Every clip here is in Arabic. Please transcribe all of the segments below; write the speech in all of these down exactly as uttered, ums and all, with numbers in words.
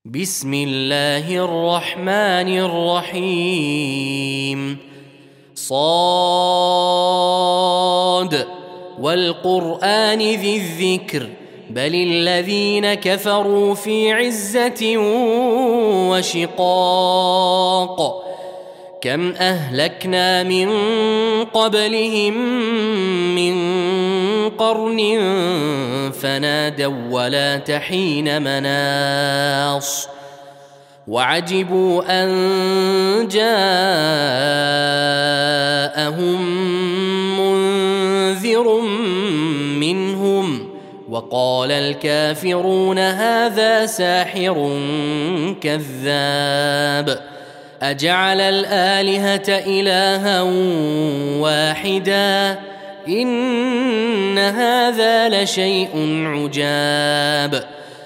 بسم الله الرحمن الرحيم صاد والقرآن ذي الذكر بل الذين كفروا في عزة وشقاق كم أهلكنا من قبلهم من قرن فنادوا ولا تحين مناص وعجبوا أن جاءهم منذر منهم وقال الكافرون هذا ساحر كذاب أجعل الآلهة إلها واحدا إن هذا لشيء عجاب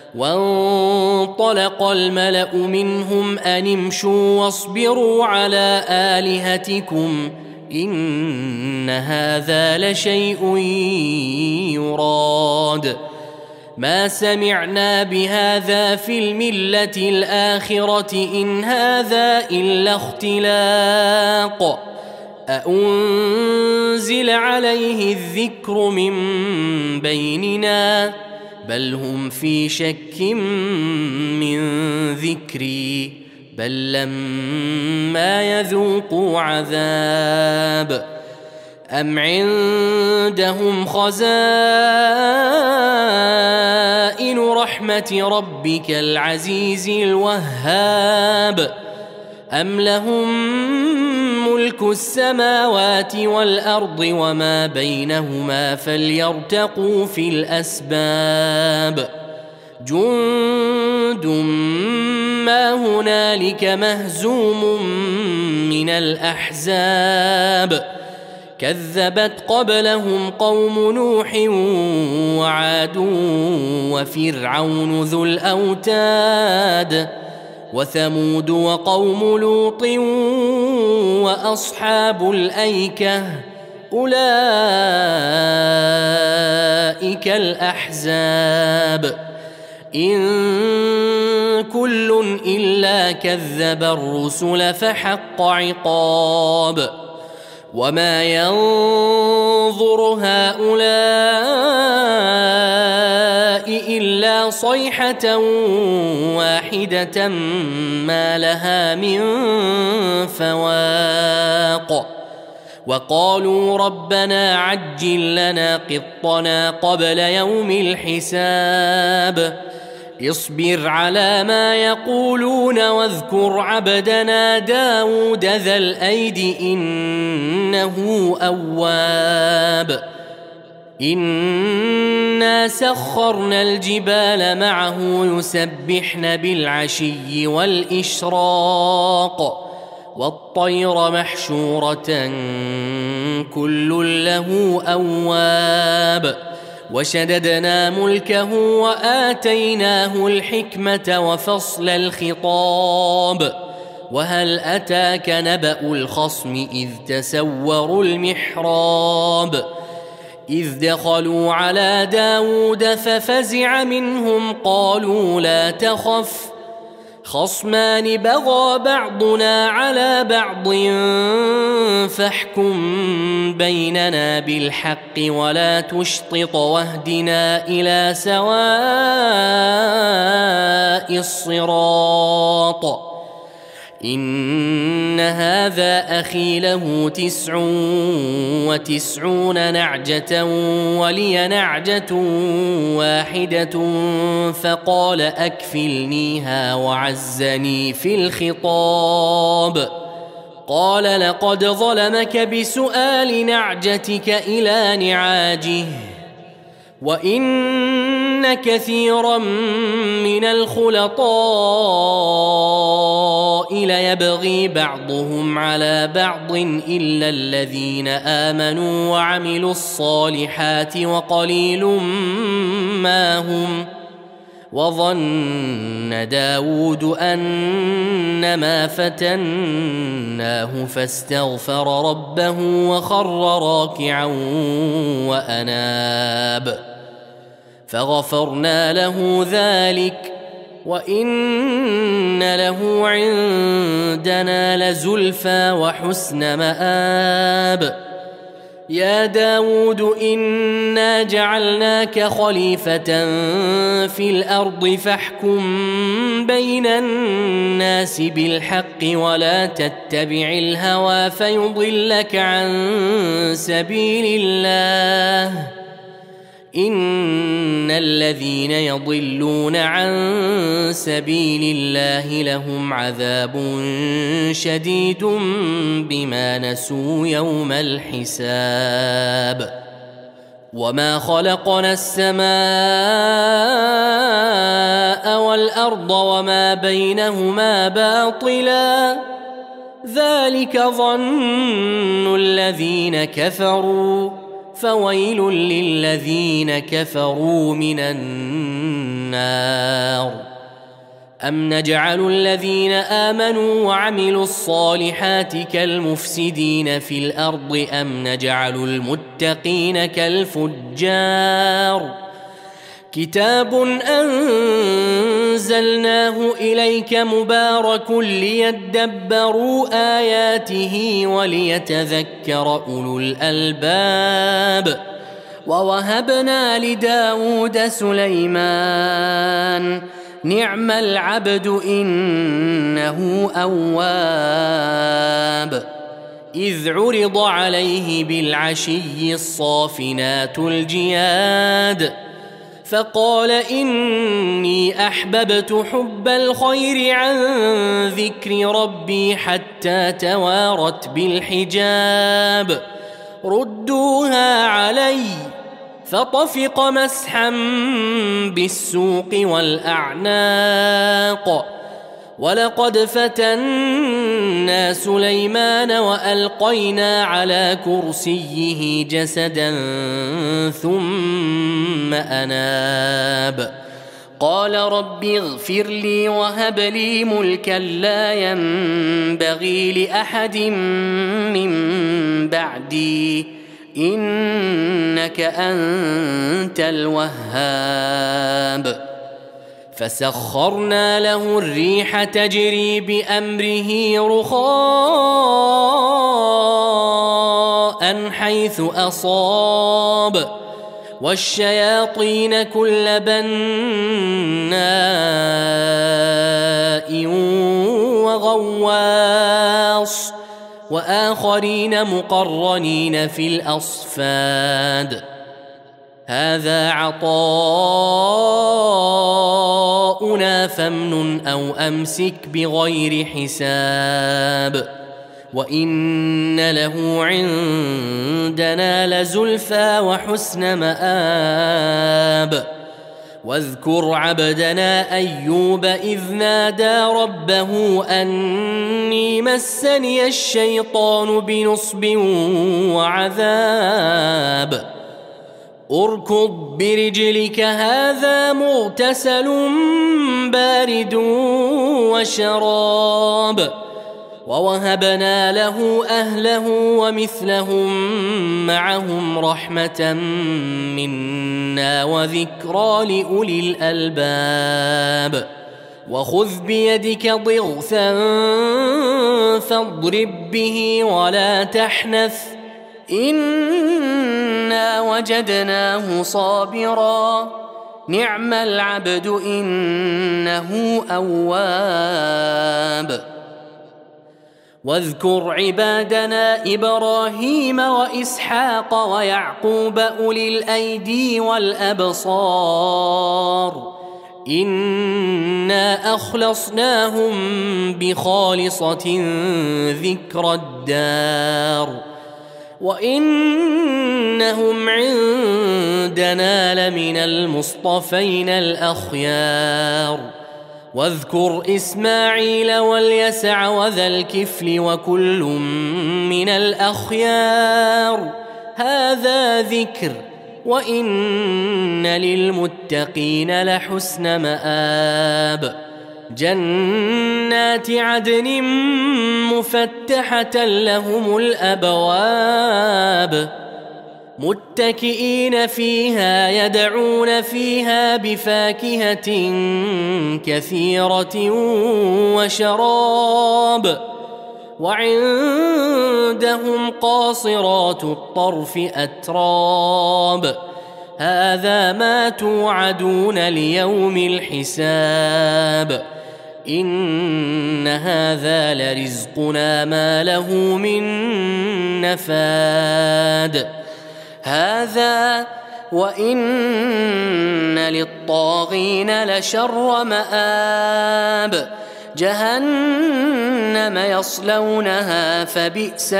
وانطلق الملأ منهم أن امشوا واصبروا على آلهتكم إن هذا لشيء يراد ما سمعنا بهذا في الملة الآخرة إن هذا إلا اختلاق أأنزل عليه الذكر من بيننا بل هم في شك من ذكري بل لما يذوقوا عذاب أم عندهم خزائن رحمة ربك العزيز الوهاب أم لهم ملك السماوات والأرض وما بينهما فليرتقوا في الأسباب جند ما هنالك مهزوم من الأحزاب كذبت قبلهم قوم نوح وعاد وفرعون ذو الأوتاد وثمود وقوم لوط وأصحاب الأيكة أولئك الأحزاب إن كل إلا كذب الرسل فحق عقاب وما ينظر هؤلاء إلا صيحة واحدة ما لها من فواق وقالوا ربنا عجل لنا قطنا قبل يوم الحساب اصبر على ما يقولون واذكر عبدنا داود ذا الأيد إنه أواب إنا سخرنا الجبال معه يسبحن بالعشي والإشراق والطير محشورة كل له أواب وشددنا ملكه وآتيناه الحكمة وفصل الخطاب وهل أتاك نبأ الخصم إذ تسوروا المحراب إذ دخلوا على داود ففزع منهم قالوا لا تخف خصمان بغى بعضنا على بعض فاحكم بيننا بالحق ولا تشطط واهدنا إلى سواء الصراط إن هذا أخي له تسع وتسعون نعجة ولي نعجة واحدة فقال أكفلنيها وعزني في الخطاب قال لقد ظلمك بسؤال نعجتك إلى نعاجه وإن كثيرا من الخلطاء ليبغي بعضهم على بعض إلا الذين آمنوا وعملوا الصالحات وقليل ما هم وظن داود أنما فتناه فاستغفر ربه وخر راكعا وأناب فغفرنا له ذلك وإن له عندنا لزلفى وحسن مآب. يا داود إنا جعلناك خليفة في الأرض فاحكم بين الناس بالحق ولا تتبع الهوى فيضلك عن سبيل الله. إن الذين يضلون عن سبيل الله لهم عذاب شديد بما نسوا يوم الحساب. وما خلقنا السماء والأرض وما بينهما باطلا ذلك ظن الذين كفروا فويل للذين كفروا من النار. أم نجعل الذين آمنوا وعملوا الصالحات كالمفسدين في الأرض أم نجعل المتقين كالفجار. كتاب أنزلناه إليك مبارك ليدبروا آياته وليتذكر أولو الألباب. ووهبنا لداود سليمان نعم العبد إنه أواب. إذ عرض عليه بالعشي الصافنات الجياد فقال إني أحببت حب الخير عن ذكر ربي حتى توارت بالحجاب ردوها علي فطفق مسحا بالسوق والأعناق. ولقد فتنا سليمان وألقينا على كرسيه جسدا ثم أناب قال رب اغفر لي وهب لي ملكا لا ينبغي لأحد من بعدي إنك أنت الوهاب. فسخرنا له الريح تجري بأمره رخاء حيث أصاب والشياطين كل بناء وغواص وآخرين مقرنين في الأصفاد. هذا عطاؤنا فامنن أو أمسك بغير حساب. وإن له عندنا لزلفى وحسن مآب. واذكر عبدنا أيوب إذ نادى ربه أني مسني الشيطان بنصب وعذاب. اركض برجلك هذا مغتسل بارد وشراب. ووهبنا له أهله ومثلهم معهم رحمة منا وذكرى لأولي الألباب. وخذ بيدك ضغثا فاضرب به ولا تحنث إنا وجدناه صابرا نعم العبد إنه أواب. واذكر عبادنا إبراهيم وإسحاق ويعقوب أولي الأيدي والأبصار إنا أخلصناهم بخالصة ذكر الدار وإنهم عندنا لمن المصطفين الأخيار. واذكر إسماعيل واليسع وذا الكفل وكل من الأخيار هذا ذكر وإن للمتقين لحسن مآب. جنات عدن مفتحة لهم الأبواب متكئين فيها يدعون فيها بفاكهة كثيرة وشراب وعندهم قاصرات الطرف أتراب هذا ما توعدون ليوم الحساب إن هذا لرزقنا ما له من نفاد هذا وإن للطاغين لشر مآب جهنم يصلونها فبئس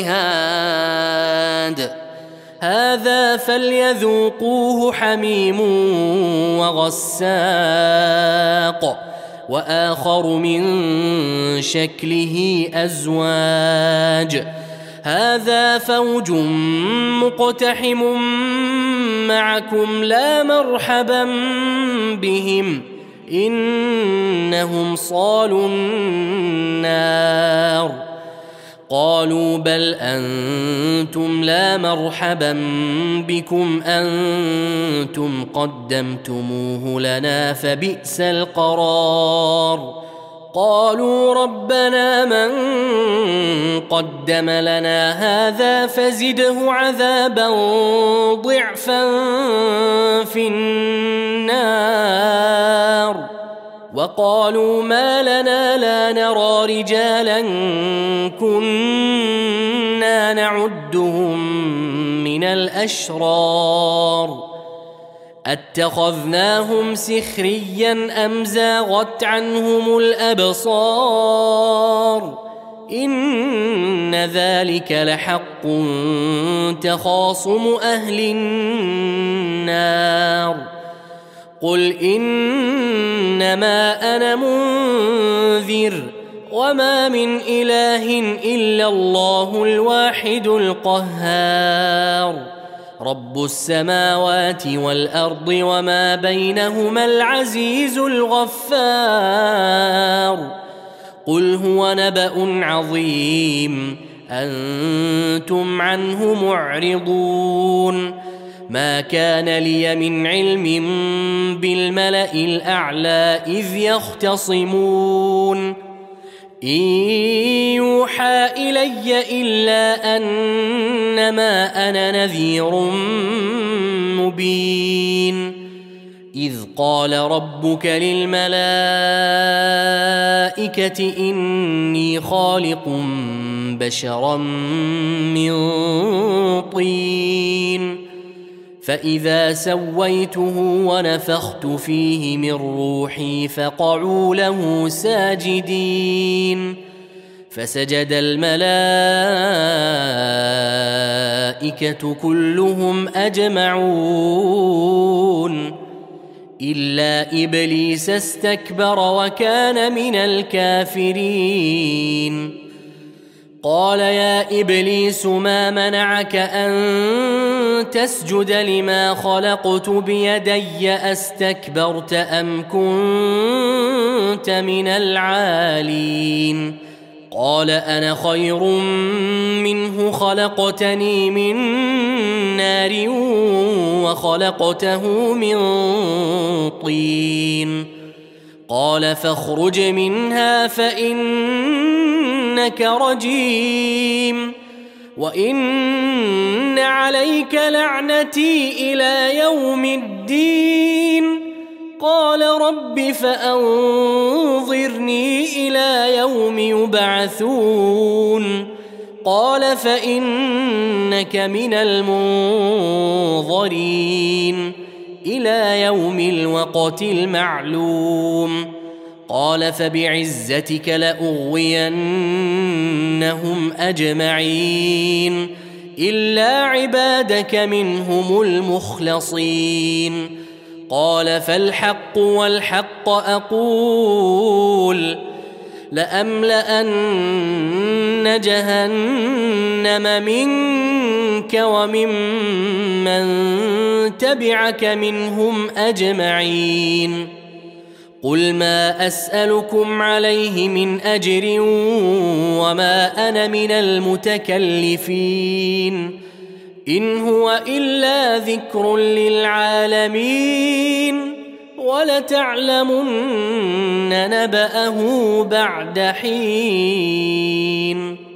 المهاد هذا فليذوقوه حميم وغساق وآخر من شكله أزواج هذا فوج مقتحم معكم لا مرحبا بهم إنهم صالوا النار قالوا بل أنتم لا مرحبا بكم أنتم قدمتموه لنا فبئس القرار قالوا ربنا من قدم لنا هذا فزده عذابا ضعفا في النار وقالوا ما لنا لا نرى رجالا كنا نعدهم من الأشرار أتخذناهم سخريا أم زاغت عنهم الأبصار إن ذلك لحق تخاصم أهل النار قل إنما أنا منذر وما من إله إلا الله الواحد القهار رب السماوات والأرض وما بينهما العزيز الغفار قل هو نبأ عظيم أنتم عنه معرضون ما كان لي من علم بالملأ الأعلى إذ يختصمون إن يوحى إلي إلا أنما أنا نذير مبين إذ قال ربك للملائكة إني خالق بشرا من طين فإذا سويته ونفخت فيه من روحي فقعوا له ساجدين فسجد الملائكة كلهم أجمعون إلا إبليس استكبر وكان من الكافرين قال يا إبليس ما منعك أن تسجد لما خلقت بيدي أستكبرت أم كنت من العالين قال أنا خير منه خلقتني من نار وخلقته من طين قال فاخرج منها فإنك رجيم وإن عليك لعنتي إلى يوم الدين قال رب فأنظرني إلى يوم يبعثون قال فإنك من المنظرين إلى يوم الوقت المعلوم قال فبعزتك لأغوينهم أجمعين إلا عبادك منهم المخلصين قال فالحق والحق أقول لأملأن جهنم منك وممن تبعك منهم أجمعين قل ما أسألكم عليه من أجر وما أنا من المتكلفين إن هو إلا ذكر للعالمين ولتعلمن نبأه بعد حين